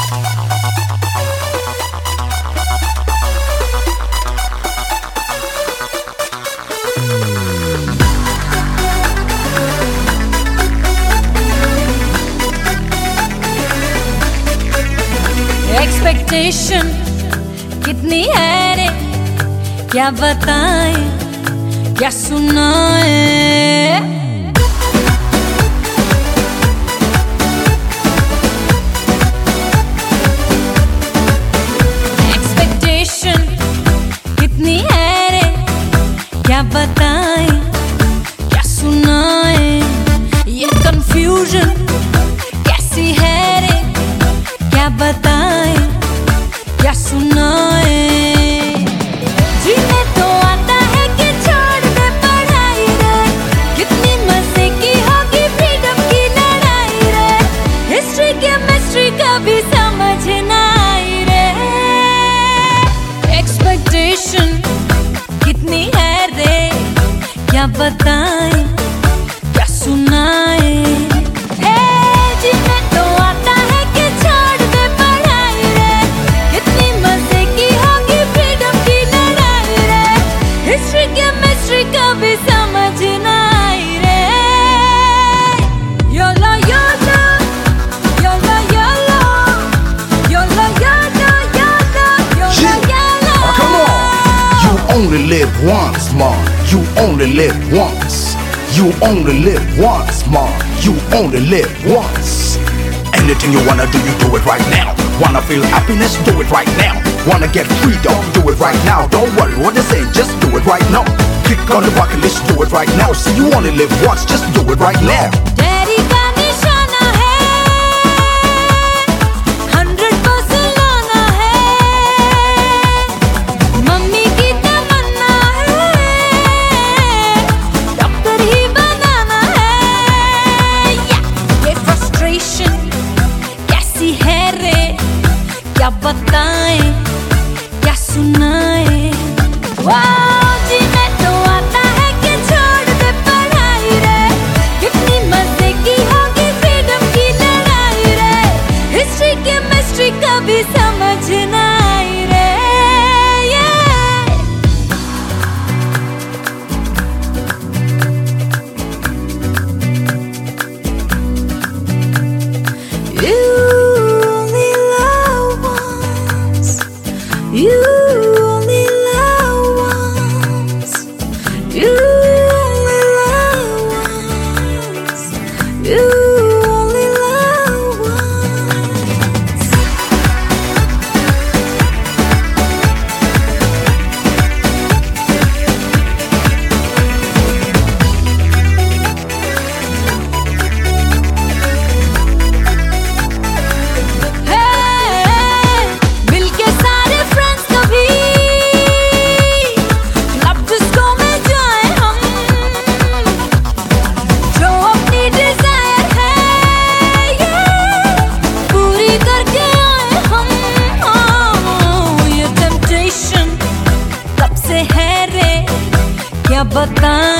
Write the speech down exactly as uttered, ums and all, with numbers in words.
Expectation कितनी है रे, क्या बताएं क्या सुनाएं। एक्सपेक्टेशन कितनी है रे, क्या बताएं क्या सुनाएं। ये कंफ्यूजन कैसी है रे, क्या बताएं क्या सुनाएं। जीने तो आता है कि छोड़ दे पढ़ाई रे, कितनी मजे की होगी फ्रीडम की लड़ाई रे। हिस्ट्री केमिस्ट्री का भी समझ ना आई रे। एक्सपेक्टेशन कितनी है रे, क्या बताएं क्या सुनाएं। कभी समझ ना आई रे। YOLO YOLO YOLO YOLO YOLO YOLO YOLO YOLO. Oh, come on! You only live once, ma. You only live once. You only live once, ma. You only live once. Anything you wanna do, you do it right now. Wanna feel happiness, do it right now. Wanna get freedom, do it right now. Don't worry what they say, just do it right now. Click on the bucket list, do it right now. See, you only live once, just do it right now. Daddy का निशाना है, hundred percent लाना है। Mummy की तमन्ना है, doctor ही बनाना है। ये frustration कैसी है रे, क्या बताएं क्या सुनाएं। वाह जीने तो आता है कि छोड़ दे पढ़ाई रे, कितनी मजे की होगी फ्रीडम की लड़ाई रे। हिस्ट्री केमिस्ट्री कभी समझ ना आई रे। You only love once. You only love once. You only love once. You only love once. Hey, मिलके सारे friends कभी club disco में जाएं हम। जो अपनी desire है ये पूरी करके आए हम। Oh, ये temptation कब से है रे, क्या बताएं